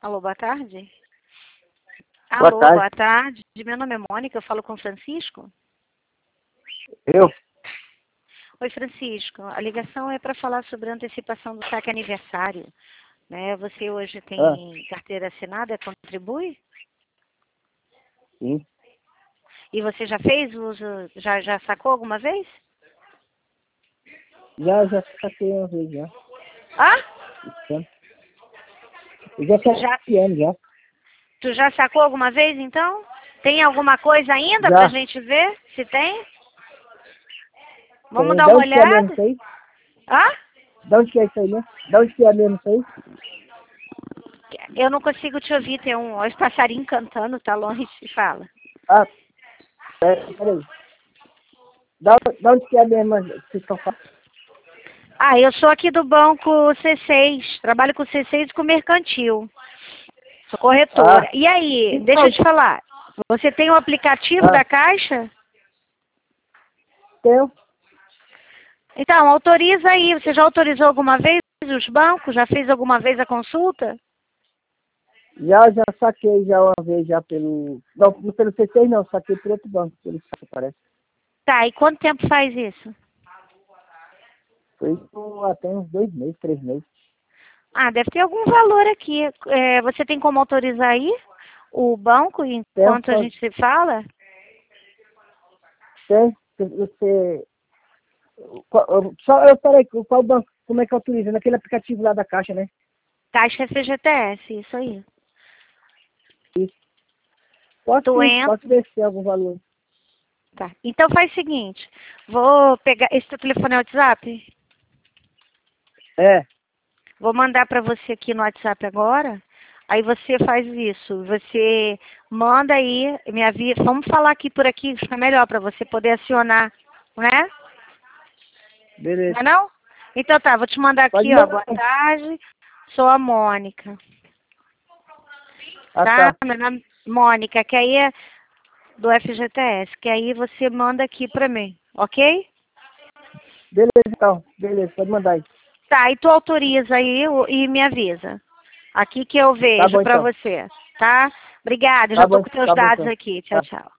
Alô, boa tarde. Boa Alô, tarde. boa tarde. Meu nome é Mônica, eu falo com o Francisco. Eu? Oi, Francisco. A ligação é para falar sobre a antecipação do saque aniversário. Né? Você hoje Ah, tem carteira assinada, contribui? sim. E você já fez uso, já sacou alguma vez? Já saquei uma vez já. Ah? Esse ano. Eu já saquei Já, esse ano já. tu já sacou alguma vez, então? Tem alguma coisa ainda pra Já. gente ver se tem? Vamos Tem. dar Da uma onde que é mesmo olhada? isso aí? Ah? Da onde que é isso aí mesmo? Da onde que é mesmo isso aí? Eu não consigo te ouvir, tem os passarinhos cantando, tá longe, fala. Ah, peraí. Da onde que é mesmo que vocês estão falando? Ah, eu sou aqui do banco C6, trabalho com C6 e com mercantil. Sou corretora. Ah, E aí, deixa então, eu te falar, você tem o aplicativo da Caixa? tenho. Então, autoriza aí. Você já autorizou alguma vez os bancos? Já fez alguma vez a consulta? Já saquei já uma vez já pelo... Não, pelo C6 não, saquei por outro banco, pelo Caixa, parece. Tá, e quanto tempo faz isso? Foi isso até uns 2 meses, 3 meses. Ah, deve ter algum valor aqui. Você tem como autorizar aí o banco Tenho, enquanto a gente se fala? tem. Você... Peraí, qual banco? Como é que autoriza? Naquele aplicativo lá da Caixa, né? Caixa FGTS, isso aí. Isso. Posso Tu sim, entra. posso ver se tem algum valor. Tá. Então faz o seguinte, vou pegar. Esse teu telefone é WhatsApp? É, Vou mandar para você aqui no WhatsApp agora. Aí você faz isso. Você manda aí, me avisa. Vamos falar aqui por aqui, fica melhor para você poder acionar, né? Não beleza. é não? Então tá, vou te mandar Pode aqui, ó. mandar. Boa tarde. Sou a Mônica. Ah, Tá? tá. Meu nome é Mônica, que aí é do FGTS, que aí você manda aqui para mim, ok? Beleza, então. Beleza, pode mandar aí. Tá, e tu autoriza aí e me avisa. Aqui que eu Tá vejo bom, pra então. você, tá? Obrigada, já tô com teus Tá bom, dados então. aqui. Tchau, Tá. tchau.